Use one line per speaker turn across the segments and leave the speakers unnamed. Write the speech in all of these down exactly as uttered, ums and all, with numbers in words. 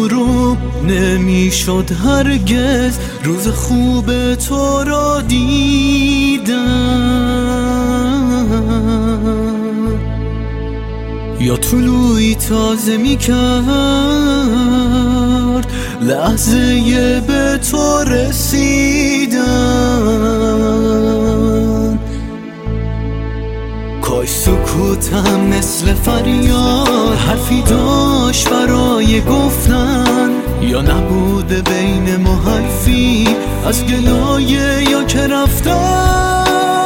غروب نمیشد هرگز روز خوب تو را دیدم، یا طلوعی تازه می کرد لحظه به تو رسیدن. کاش سکوتم مثل فریاد حرفی داشت برای گفتن، یا نبوده بین ما حرفی از گلایه یا که رفتن.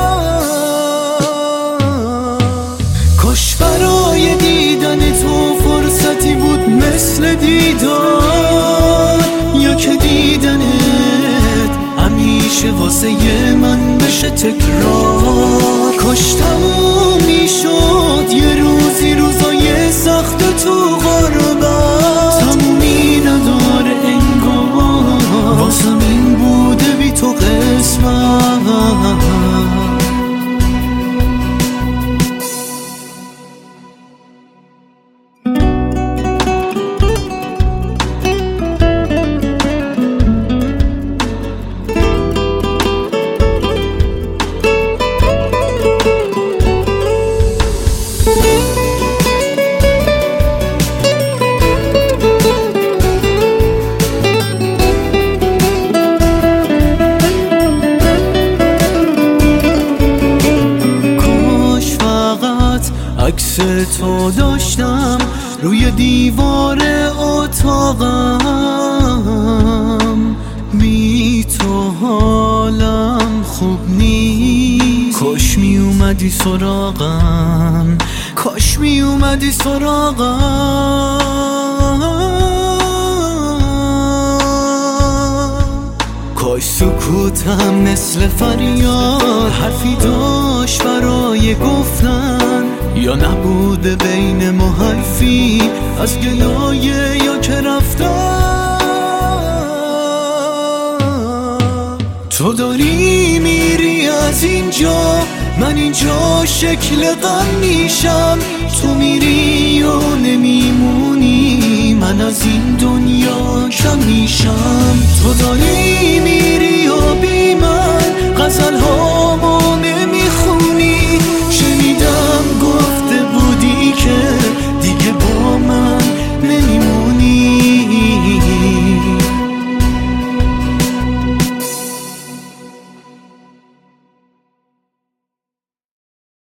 کاش برای دیدن تو فرصتی بود مثل دیدار، یا که دیدنت همیشه واسه من بشه تکرار. کاش تموم میشد یه روزی روزای سخت تو غربت، تمومی نداره انگار واسم این بوده بی تو قسمت. عکس تو داشتم روی دیوار اتاقم، بی تو حالم خوب نیست. کاش می اومدی سراغم، کاش می اومدی سراغم. کاش سکوتم مثل فریاد حرفی داشت برای گفتن، یا نبوده بین ما حرفی از گلایه یا که رفتن. تو داری میری از اینجا، من اینجا شکل غم میشم. تو میری و نمیمونی، من از این دنیا کم میشم. تو داری میری